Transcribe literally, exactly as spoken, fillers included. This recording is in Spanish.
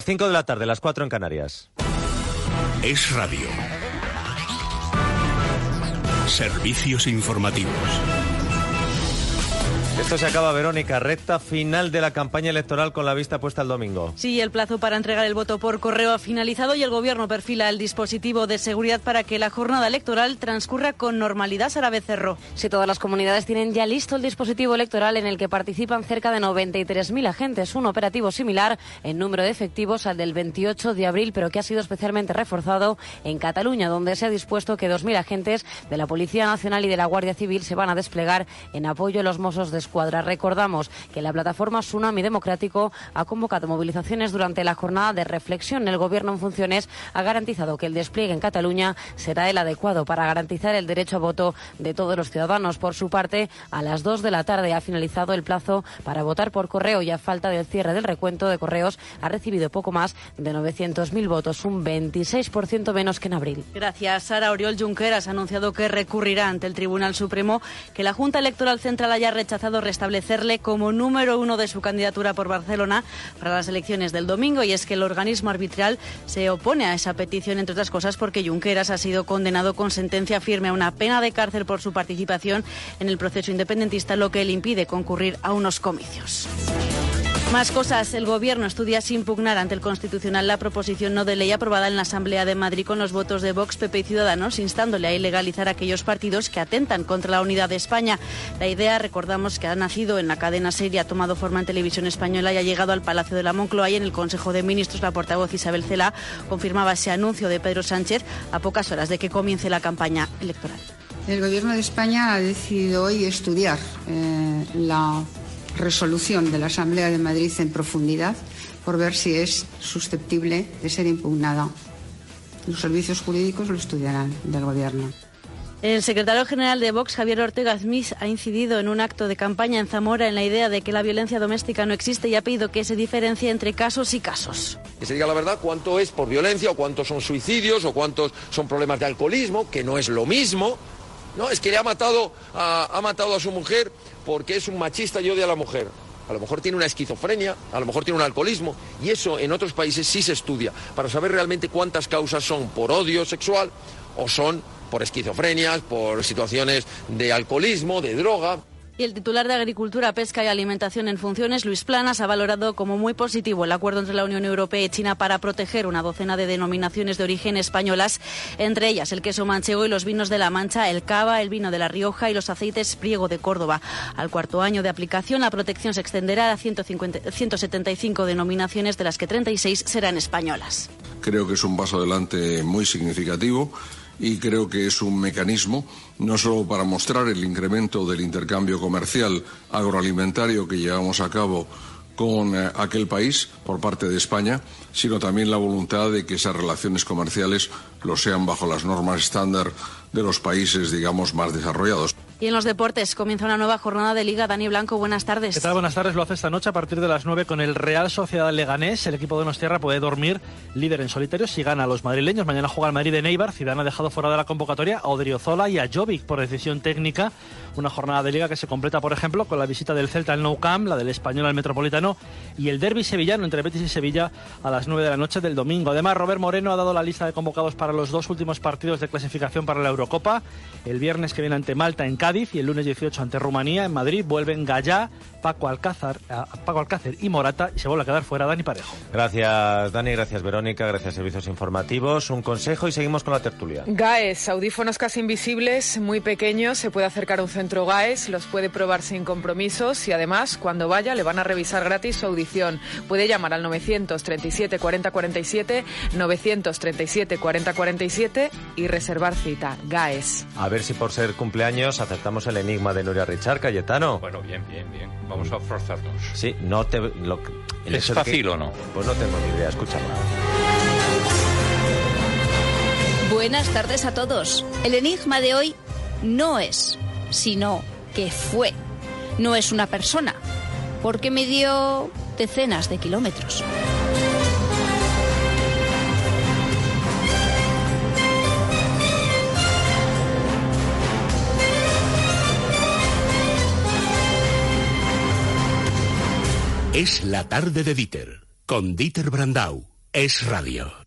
cinco de la tarde, las cuatro en Canarias. Es Radio. Servicios informativos. Esto se acaba, Verónica, recta final de la campaña electoral con la vista puesta el domingo. Sí, el plazo para entregar el voto por correo ha finalizado y el Gobierno perfila el dispositivo de seguridad para que la jornada electoral transcurra con normalidad. Sara Becerro. Sí, todas las comunidades tienen ya listo el dispositivo electoral en el que participan cerca de noventa y tres mil agentes, un operativo similar en número de efectivos al del veintiocho de abril, pero que ha sido especialmente reforzado en Cataluña, donde se ha dispuesto que dos mil agentes de la Policía Nacional y de la Guardia Civil se van a desplegar en apoyo a los Mossos de Escuadra. Recordamos que la plataforma Tsunami Democrático ha convocado movilizaciones durante la jornada de reflexión. El Gobierno en funciones ha garantizado que el despliegue en Cataluña será el adecuado para garantizar el derecho a voto de todos los ciudadanos. Por su parte, a las dos de la tarde ha finalizado el plazo para votar por correo y a falta del cierre del recuento de correos ha recibido poco más de novecientos mil votos, un veintiséis por ciento menos que en abril. Gracias, Sara. Oriol Junqueras ha anunciado que recurrirá ante el Tribunal Supremo que la Junta Electoral Central haya rechazado restablecerle como número uno de su candidatura por Barcelona para las elecciones del domingo, y es que el organismo arbitral se opone a esa petición, entre otras cosas porque Junqueras ha sido condenado con sentencia firme a una pena de cárcel por su participación en el proceso independentista, lo que le impide concurrir a unos comicios. Más cosas. El Gobierno estudia si impugnar ante el Constitucional la proposición no de ley aprobada en la Asamblea de Madrid con los votos de Vox, P P y Ciudadanos, instándole a ilegalizar a aquellos partidos que atentan contra la unidad de España. La idea, recordamos, que ha nacido en la cadena SER y ha tomado forma en Televisión Española y ha llegado al Palacio de la Moncloa, y en el Consejo de Ministros la portavoz Isabel Celaá confirmaba ese anuncio de Pedro Sánchez a pocas horas de que comience la campaña electoral. El Gobierno de España ha decidido hoy estudiar eh, la resolución de la Asamblea de Madrid en profundidad por ver si es susceptible de ser impugnada. Los servicios jurídicos lo estudiarán del Gobierno. El secretario general de Vox, Javier Ortega Smith, ha incidido en un acto de campaña en Zamora en la idea de que la violencia doméstica no existe y ha pedido que se diferencie entre casos y casos. Que se diga la verdad, cuánto es por violencia o cuántos son suicidios o cuántos son problemas de alcoholismo, que no es lo mismo. No, es que le ha matado a, ha matado a su mujer porque es un machista y odia a la mujer. A lo mejor tiene una esquizofrenia, a lo mejor tiene un alcoholismo, y eso en otros países sí se estudia para saber realmente cuántas causas son por odio sexual o son por esquizofrenias, por situaciones de alcoholismo, de droga. Y el titular de Agricultura, Pesca y Alimentación en funciones, Luis Planas, ha valorado como muy positivo el acuerdo entre la Unión Europea y China para proteger una docena de denominaciones de origen españolas, entre ellas el queso manchego y los vinos de La Mancha, el cava, el vino de La Rioja y los aceites Priego de Córdoba. Al cuarto año de aplicación, la protección se extenderá a ciento cincuenta, ciento setenta y cinco denominaciones, de las que treinta y seis serán españolas. Creo que es un paso adelante muy significativo. Y creo que es un mecanismo no solo para mostrar el incremento del intercambio comercial agroalimentario que llevamos a cabo con eh, aquel país por parte de España, sino también la voluntad de que esas relaciones comerciales lo sean bajo las normas estándar de los países, digamos, más desarrollados. Y en los deportes comienza una nueva jornada de Liga. Dani Blanco, buenas tardes. ¿Qué tal? Buenas tardes. Lo hace esta noche a partir de las nueve con el Real Sociedad Leganés. El equipo de Donostiarra puede dormir líder en solitario si gana a los madrileños. Mañana juega el Madrid de Neibar. Zidane ha dejado fuera de la convocatoria a Odriozola y a Jovic por decisión técnica. Una jornada de Liga que se completa, por ejemplo, con la visita del Celta al Nou Camp, la del Español al Metropolitano y el derbi sevillano entre Betis y Sevilla a las nueve de la noche del domingo. Además, Robert Moreno ha dado la lista de convocados para los dos últimos partidos de clasificación para la Eurocopa. El viernes que viene ante Malta en Cádiz y el lunes dieciocho ante Rumanía. En Madrid vuelven Gallá, Paco Alcázar, Paco Alcácer y Morata, y se vuelve a quedar fuera Dani Parejo. Gracias, Dani, gracias, Verónica, gracias, Servicios Informativos. Un consejo y seguimos con la tertulia. GAES, audífonos casi invisibles, muy pequeños, se puede acercar a un centro GAES, los puede probar sin compromisos y además, cuando vaya, le van a revisar gratis su audición. Puede llamar al novecientos treinta y siete cuarenta cuarenta y siete, novecientos treinta y siete cuarenta cuarenta y siete y reservar cita. GAES. A ver si por ser cumpleaños aceptamos el enigma de Nuria Richard. Cayetano. Bueno, bien, bien, bien. Vamos a esforzarnos. Sí, no te... Lo, ¿Es fácil que, o no? Pues no tengo ni idea, escúchame. Buenas tardes a todos. El enigma de hoy no es, sino que fue. No es una persona, porque midió decenas de kilómetros. Es la tarde de Dieter, con Dieter Brandau. es radio.